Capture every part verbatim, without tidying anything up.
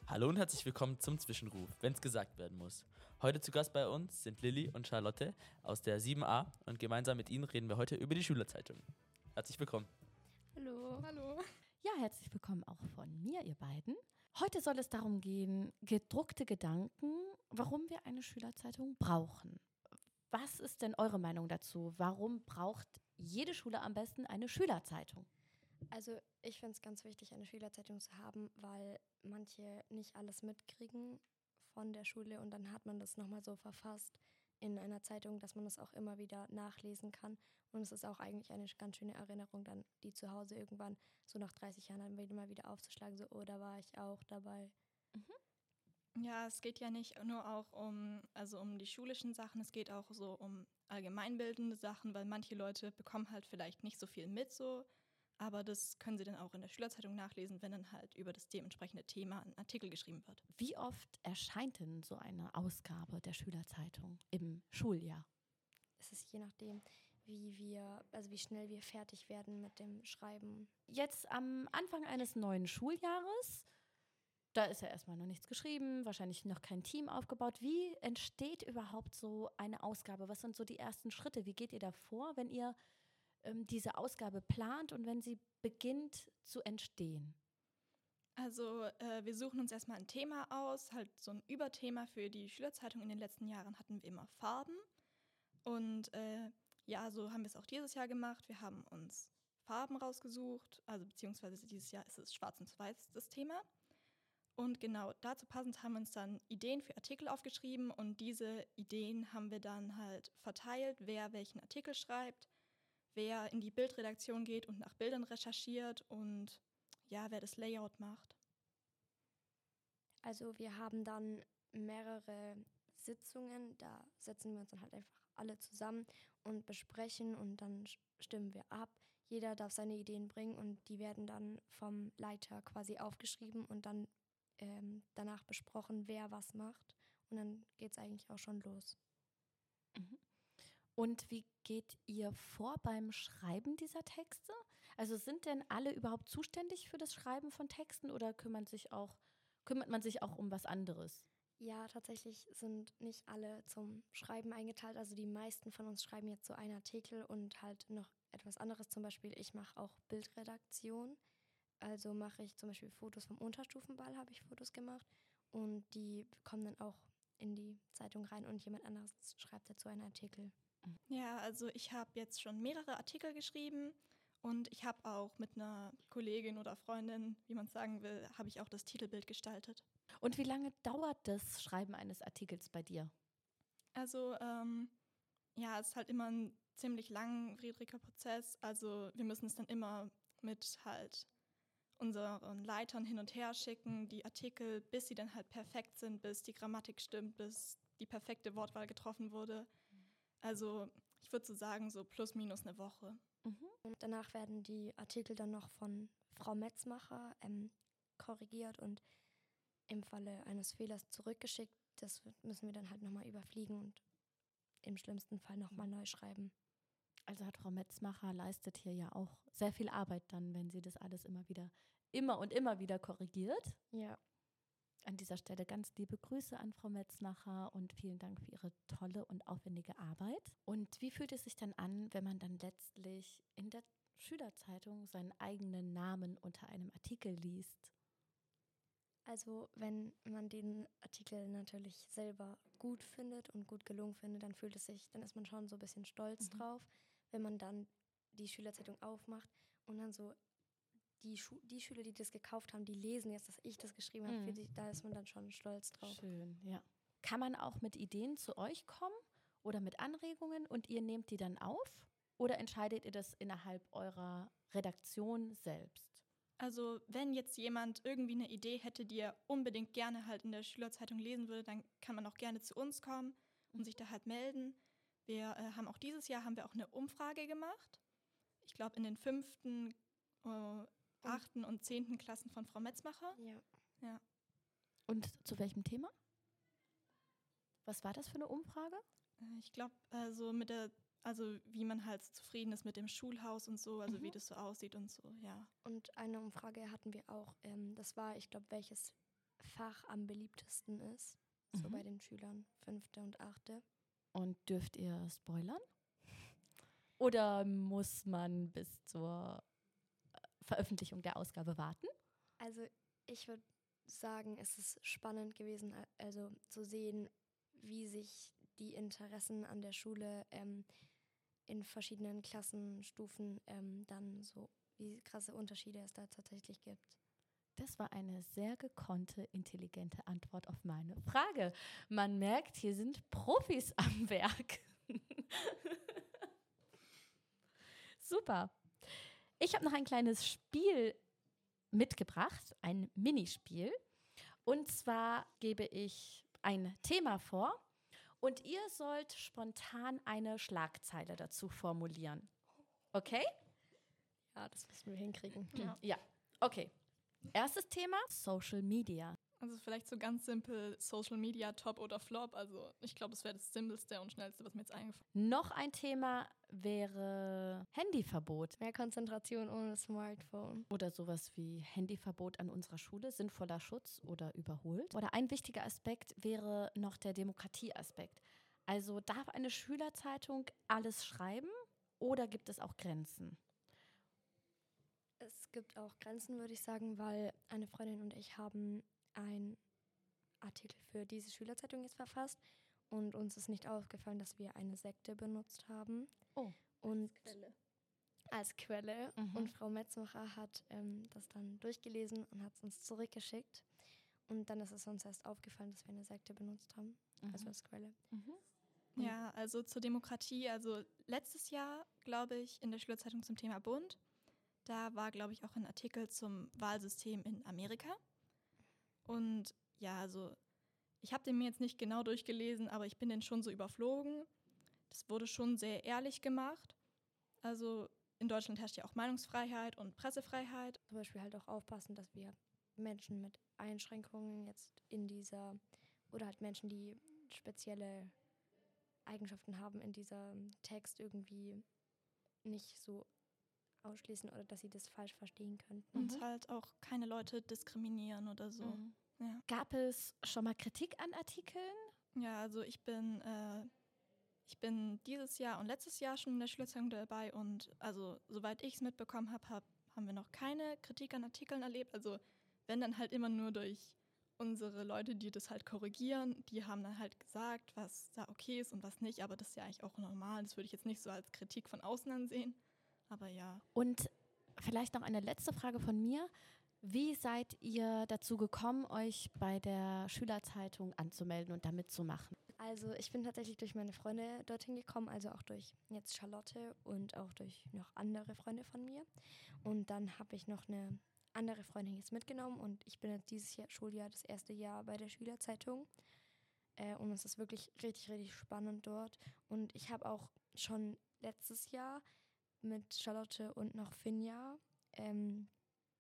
Hallo und herzlich willkommen zum Zwischenruf, wenn es gesagt werden muss. Heute zu Gast bei uns sind Lilly und Charlotte aus der sieben a und gemeinsam mit ihnen reden wir heute über die Schülerzeitung. Herzlich willkommen. Hallo. Hallo. Ja, herzlich willkommen auch von mir, ihr beiden. Heute soll es darum gehen, gedruckte Gedanken, warum wir eine Schülerzeitung brauchen. Was ist denn eure Meinung dazu? Warum braucht jede Schule am besten eine Schülerzeitung? Also ich finde es ganz wichtig, eine Schülerzeitung zu haben, weil manche nicht alles mitkriegen von der Schule und dann hat man das nochmal so verfasst in einer Zeitung, dass man das auch immer wieder nachlesen kann. Und es ist auch eigentlich eine ganz schöne Erinnerung, dann die zu Hause irgendwann so nach dreißig Jahren dann wieder mal wieder aufzuschlagen, so, oh, da war ich auch dabei. Mhm. Ja, es geht ja nicht nur auch um, also um die schulischen Sachen, es geht auch so um allgemeinbildende Sachen, weil manche Leute bekommen halt vielleicht nicht so viel mit so, aber das können sie dann auch in der Schülerzeitung nachlesen, wenn dann halt über das dementsprechende Thema ein Artikel geschrieben wird. Wie oft erscheint denn so eine Ausgabe der Schülerzeitung im Schuljahr? Es ist je nachdem, wie wir, also wie schnell wir fertig werden mit dem Schreiben. Jetzt am Anfang eines neuen Schuljahres, da ist ja erstmal noch nichts geschrieben, wahrscheinlich noch kein Team aufgebaut. Wie entsteht überhaupt so eine Ausgabe? Was sind so die ersten Schritte? Wie geht ihr da vor, wenn ihr ähm, diese Ausgabe plant und wenn sie beginnt zu entstehen? Also äh, wir suchen uns erstmal ein Thema aus, halt so ein Überthema für die Schülerzeitung. In den letzten Jahren hatten wir immer Farben und äh, ja, so haben wir es auch dieses Jahr gemacht. Wir haben uns Farben rausgesucht, also beziehungsweise dieses Jahr ist es schwarz und weiß das Thema. Und genau dazu passend haben wir uns dann Ideen für Artikel aufgeschrieben und diese Ideen haben wir dann halt verteilt, wer welchen Artikel schreibt, wer in die Bildredaktion geht und nach Bildern recherchiert und ja, wer das Layout macht. Also wir haben dann mehrere Sitzungen, da setzen wir uns dann halt einfach alle zusammen und besprechen und dann stimmen wir ab. Jeder darf seine Ideen bringen und die werden dann vom Leiter quasi aufgeschrieben und dann ähm, danach besprochen, wer was macht. Und dann geht es eigentlich auch schon los. Mhm. Und wie geht ihr vor beim Schreiben dieser Texte? Also sind denn alle überhaupt zuständig für das Schreiben von Texten oder kümmert sich auch, kümmert man sich auch um was anderes? Ja, tatsächlich sind nicht alle zum Schreiben eingeteilt. Also die meisten von uns schreiben jetzt so einen Artikel und halt noch etwas anderes. Zum Beispiel, ich mache auch Bildredaktion. Also mache ich zum Beispiel Fotos vom Unterstufenball, habe ich Fotos gemacht. Und die kommen dann auch in die Zeitung rein und jemand anderes schreibt dazu einen Artikel. Ja, also ich habe jetzt schon mehrere Artikel geschrieben und ich habe auch mit einer Kollegin oder Freundin, wie man es sagen will, habe ich auch das Titelbild gestaltet. Und wie lange dauert das Schreiben eines Artikels bei dir? Also ähm, ja, es ist halt immer ein ziemlich langwieriger Prozess. Also wir müssen es dann immer mit halt unseren Leitern hin und her schicken, die Artikel, bis sie dann halt perfekt sind, bis die Grammatik stimmt, bis die perfekte Wortwahl getroffen wurde. Also ich würde so sagen, so plus minus eine Woche. Mhm. Und danach werden die Artikel dann noch von Frau Metzmacher ähm, korrigiert und im Falle eines Fehlers zurückgeschickt. Das müssen wir dann halt nochmal überfliegen und im schlimmsten Fall nochmal neu schreiben. Also hat Frau Metzmacher leistet hier ja auch sehr viel Arbeit dann, wenn sie das alles immer wieder, immer und immer wieder korrigiert. Ja. An dieser Stelle ganz liebe Grüße an Frau Metzmacher und vielen Dank für Ihre tolle und aufwendige Arbeit. Und wie fühlt es sich dann an, wenn man dann letztlich in der Schülerzeitung seinen eigenen Namen unter einem Artikel liest? Also wenn man den Artikel natürlich selber gut findet und gut gelungen findet, dann fühlt es sich, dann ist man schon so ein bisschen stolz Mhm. drauf, wenn man dann die Schülerzeitung aufmacht und dann so die, Schu- die Schüler, die das gekauft haben, die lesen jetzt, dass ich das geschrieben habe, Mhm. für die, da ist man dann schon stolz drauf. Schön, ja. Kann man auch mit Ideen zu euch kommen oder mit Anregungen und ihr nehmt die dann auf? Oder entscheidet ihr das innerhalb eurer Redaktion selbst? Also wenn jetzt jemand irgendwie eine Idee hätte, die er unbedingt gerne halt in der Schülerzeitung lesen würde, dann kann man auch gerne zu uns kommen und sich da halt melden. Wir äh, haben auch dieses Jahr haben wir auch eine Umfrage gemacht. Ich glaube in den fünften, äh, achten und zehnten Klassen von Frau Metzmacher. Ja. Ja. Und zu welchem Thema? Was war das für eine Umfrage? Äh, Ich glaube, äh, so mit der, also wie man halt zufrieden ist mit dem Schulhaus und so, also Mhm. wie das so aussieht und so, ja. Und eine Umfrage hatten wir auch, ähm, das war, ich glaube, welches Fach am beliebtesten ist, so Mhm. bei den Schülern, fünfte und achte. Und dürft ihr spoilern? Oder muss man bis zur äh, Veröffentlichung der Ausgabe warten? Also ich würde sagen, es ist spannend gewesen, a- also zu sehen, wie sich die Interessen an der Schule ähm, in verschiedenen Klassenstufen ähm, dann so, wie krasse Unterschiede es da tatsächlich gibt. Das war eine sehr gekonnte, intelligente Antwort auf meine Frage. Man merkt, hier sind Profis am Werk. Super. Ich habe noch ein kleines Spiel mitgebracht, ein Minispiel. Und zwar gebe ich ein Thema vor und ihr sollt spontan eine Schlagzeile dazu formulieren. Okay? Ja, das müssen wir hinkriegen. Ja. Ja. Okay. Erstes Thema: Social Media. Also vielleicht so ganz simpel Social Media Top oder Flop. Also ich glaube, das wäre das simpelste und schnellste, was mir jetzt eingefallen Noch ein Thema wäre Handyverbot Mehr Konzentration ohne Smartphone. oder sowas wie Handyverbot an unserer Schule, sinnvoller Schutz oder überholt. Oder ein wichtiger Aspekt wäre noch der Demokratieaspekt. Also darf eine Schülerzeitung alles schreiben oder gibt es auch Grenzen? Es gibt auch Grenzen, würde ich sagen, weil eine Freundin und ich haben einen Artikel für diese Schülerzeitung jetzt verfasst und uns ist nicht aufgefallen, dass wir eine Sekte benutzt haben. Oh. Und als Quelle. Mhm. Und Frau Metzmacher hat ähm, das dann durchgelesen und hat es uns zurückgeschickt. Und dann ist es uns erst aufgefallen, dass wir eine Sekte benutzt haben, also als Quelle. Mhm. Mhm. Ja, also zur Demokratie. Also letztes Jahr, glaube ich, in der Schülerzeitung zum Thema Bund, da war, glaube ich, auch ein Artikel zum Wahlsystem in Amerika. Und ja, also ich habe den mir jetzt nicht genau durchgelesen, aber ich bin den schon so überflogen. Das wurde schon sehr ehrlich gemacht. Also in Deutschland herrscht ja auch Meinungsfreiheit und Pressefreiheit. Zum Beispiel halt auch aufpassen, dass wir Menschen mit Einschränkungen jetzt in dieser, oder halt Menschen, die spezielle Eigenschaften haben, in diesem Text irgendwie nicht so ausschließen oder dass sie das falsch verstehen könnten. Mhm. Und halt auch keine Leute diskriminieren oder so. Mhm. Ja. Gab es schon mal Kritik an Artikeln? Ja, also ich bin, äh, ich bin dieses Jahr und letztes Jahr schon in der Schülerzeitung dabei und also soweit ich es mitbekommen habe, hab, haben wir noch keine Kritik an Artikeln erlebt. Also wenn dann halt immer nur durch unsere Leute, die das halt korrigieren, die haben dann halt gesagt, was da okay ist und was nicht, aber das ist ja eigentlich auch normal. Das würde ich jetzt nicht so als Kritik von außen ansehen. Aber ja. Und vielleicht noch eine letzte Frage von mir. Wie seid ihr dazu gekommen, euch bei der Schülerzeitung anzumelden und da mitzumachen? Also ich bin tatsächlich durch meine Freunde dorthin gekommen, also auch durch jetzt Charlotte und auch durch noch andere Freunde von mir. Und dann habe ich noch eine andere Freundin jetzt mitgenommen und ich bin jetzt dieses Jahr, Schuljahr das erste Jahr bei der Schülerzeitung. Äh, und es ist wirklich richtig, richtig spannend dort. Und ich habe auch schon letztes Jahr mit Charlotte und noch Finja ähm,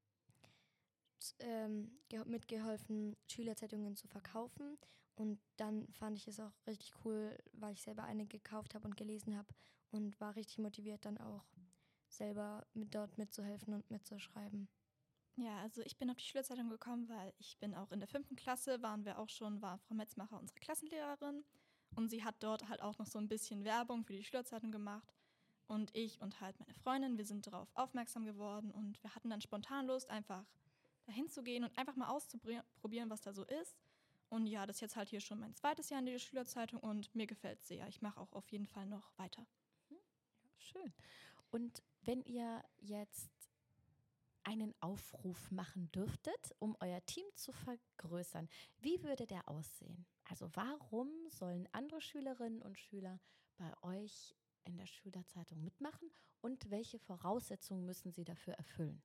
s- ähm, ge- mitgeholfen, Schülerzeitungen zu verkaufen. Und dann fand ich es auch richtig cool, weil ich selber eine gekauft habe und gelesen habe und war richtig motiviert, dann auch selber mit dort mitzuhelfen und mitzuschreiben. Ja, also ich bin auf die Schülerzeitung gekommen, weil ich bin auch in der fünften Klasse, waren wir auch schon, war Frau Metzmacher unsere Klassenlehrerin und sie hat dort halt auch noch so ein bisschen Werbung für die Schülerzeitung gemacht und ich und halt meine Freundin, wir sind darauf aufmerksam geworden und wir hatten dann spontan Lust, einfach dahin zu gehen und einfach mal auszuprobieren, was da so ist. Und ja, das ist jetzt halt hier schon mein zweites Jahr in der Schülerzeitung und mir gefällt es sehr. Ich mache auch auf jeden Fall noch weiter. Schön. Und wenn ihr jetzt einen Aufruf machen dürftet, um euer Team zu vergrößern, wie würde der aussehen? Also warum sollen andere Schülerinnen und Schüler bei euch in der Schülerzeitung mitmachen und welche Voraussetzungen müssen sie dafür erfüllen?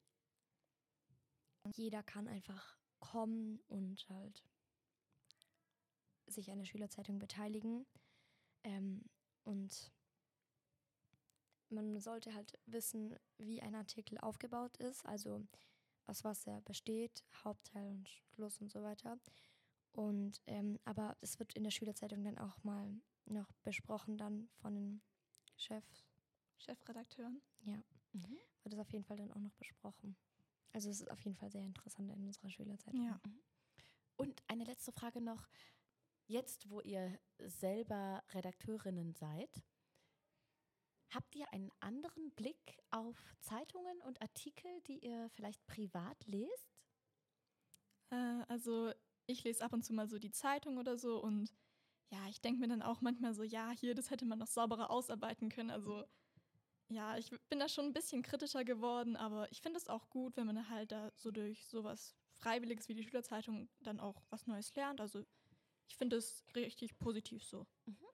Jeder kann einfach kommen und halt sich an der Schülerzeitung beteiligen. Ähm, und man sollte halt wissen, wie ein Artikel aufgebaut ist, also aus was er besteht, Hauptteil und Schluss und so weiter. Und ähm, aber es wird in der Schülerzeitung dann auch mal noch besprochen dann von den Chefs. Chefredakteuren. Ja, Mhm. wird es auf jeden Fall dann auch noch besprochen. Also es ist auf jeden Fall sehr interessant in unserer Schülerzeitung. Ja. Und eine letzte Frage noch. Jetzt, wo ihr selber Redakteurinnen seid, habt ihr einen anderen Blick auf Zeitungen und Artikel, die ihr vielleicht privat lest? Äh, also ich lese ab und zu mal so die Zeitung oder so und ja, ich denke mir dann auch manchmal so, ja, hier, das hätte man noch sauberer ausarbeiten können. Also ja, ich bin da schon ein bisschen kritischer geworden, aber ich finde es auch gut, wenn man halt da so durch sowas Freiwilliges wie die Schülerzeitung dann auch was Neues lernt. Also ich finde es richtig positiv so.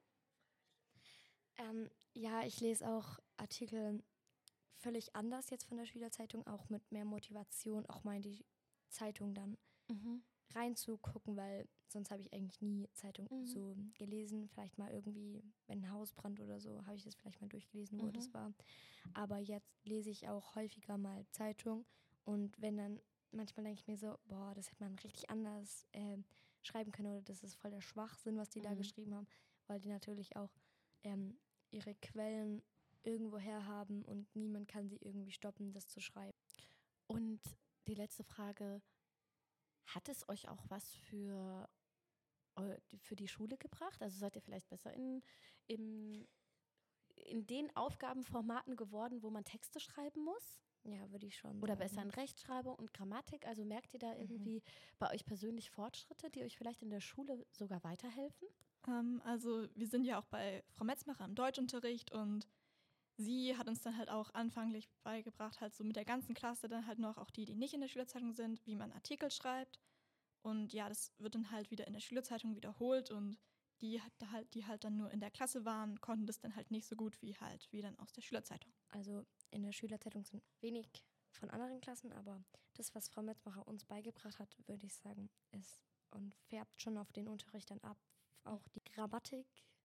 Ähm, ja, ich lese auch Artikel völlig anders jetzt von der Schülerzeitung, auch mit mehr Motivation, auch mal in die Zeitung dann Mhm. reinzugucken, weil sonst habe ich eigentlich nie Zeitung Mhm. so gelesen. Vielleicht mal irgendwie, wenn ein Haus brannt oder so, habe ich das vielleicht mal durchgelesen, wo Mhm. das war. Aber jetzt lese ich auch häufiger mal Zeitung und wenn dann, manchmal denke ich mir so, boah, das hätte man richtig anders äh, schreiben können oder das ist voll der Schwachsinn, was die da Mhm. geschrieben haben, weil die natürlich auch ähm, ihre Quellen irgendwo her haben und niemand kann sie irgendwie stoppen, das zu schreiben. Und die letzte Frage, hat es euch auch was für, eu- für die Schule gebracht? Also seid ihr vielleicht besser in, im, in den Aufgabenformaten geworden, wo man Texte schreiben muss? Ja, würde ich schon Oder sagen. besser in Rechtschreibung und Grammatik? Also merkt ihr da Mhm. irgendwie bei euch persönlich Fortschritte, die euch vielleicht in der Schule sogar weiterhelfen? Ähm, also wir sind ja auch bei Frau Metzmacher im Deutschunterricht und sie hat uns dann halt auch anfänglich beigebracht, halt so mit der ganzen Klasse dann halt noch, auch die, die nicht in der Schülerzeitung sind, wie man Artikel schreibt. Und ja, das wird dann halt wieder in der Schülerzeitung wiederholt und die hat da halt, die halt dann nur in der Klasse waren, konnten das dann halt nicht so gut wie halt wie dann aus der Schülerzeitung. Also in der Schülerzeitung sind wenig von anderen Klassen, aber das, was Frau Metzmacher uns beigebracht hat, würde ich sagen, ist und färbt schon auf den Unterricht dann ab. Auch die Grammatik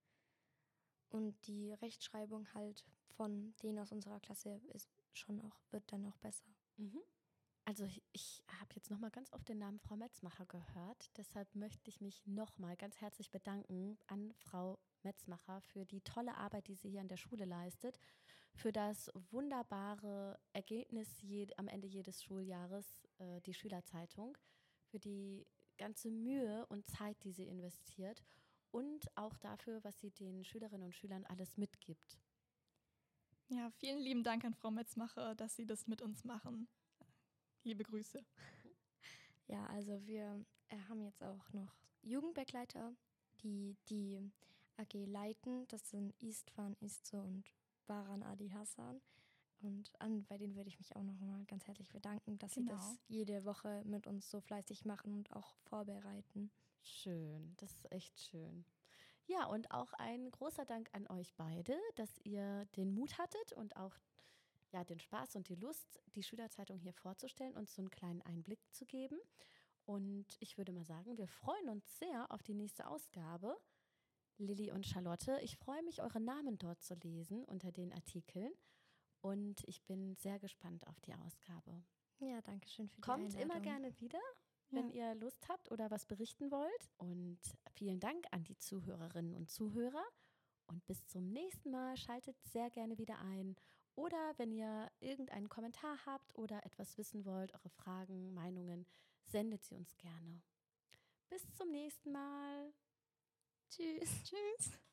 und die Rechtschreibung halt von denen aus unserer Klasse ist schon auch, wird dann auch besser. Mhm. Also ich, ich habe jetzt nochmal ganz oft den Namen Frau Metzmacher gehört. Deshalb möchte ich mich nochmal ganz herzlich bedanken an Frau Metzmacher für die tolle Arbeit, die sie hier an der Schule leistet, für das wunderbare Ergebnis je, am Ende jedes Schuljahres, äh, die Schülerzeitung, für die ganze Mühe und Zeit, die sie investiert und auch dafür, was sie den Schülerinnen und Schülern alles mitgibt. Ja, vielen lieben Dank an Frau Metzmacher, dass Sie das mit uns machen. Liebe Grüße. Ja, also wir äh, haben jetzt auch noch Jugendbegleiter, die die A G leiten. Das sind Istvan, Isto und Baran Adi Hassan. Und an, bei denen würde ich mich auch noch mal ganz herzlich bedanken, dass Genau. sie das jede Woche mit uns so fleißig machen und auch vorbereiten. Schön, das ist echt schön. Ja, und auch ein großer Dank an euch beide, dass ihr den Mut hattet und auch ja, den Spaß und die Lust, die Schülerzeitung hier vorzustellen und so einen kleinen Einblick zu geben. Und ich würde mal sagen, wir freuen uns sehr auf die nächste Ausgabe. Lilly und Charlotte, ich freue mich, eure Namen dort zu lesen unter den Artikeln. Und ich bin sehr gespannt auf die Ausgabe. Ja, danke schön für die Kommt Einladung. immer gerne wieder, wenn Ja. ihr Lust habt oder was berichten wollt. Und vielen Dank an die Zuhörerinnen und Zuhörer. Und bis zum nächsten Mal. Schaltet sehr gerne wieder ein. Oder wenn ihr irgendeinen Kommentar habt oder etwas wissen wollt, eure Fragen, Meinungen, sendet sie uns gerne. Bis zum nächsten Mal. Tschüss. Tschüss.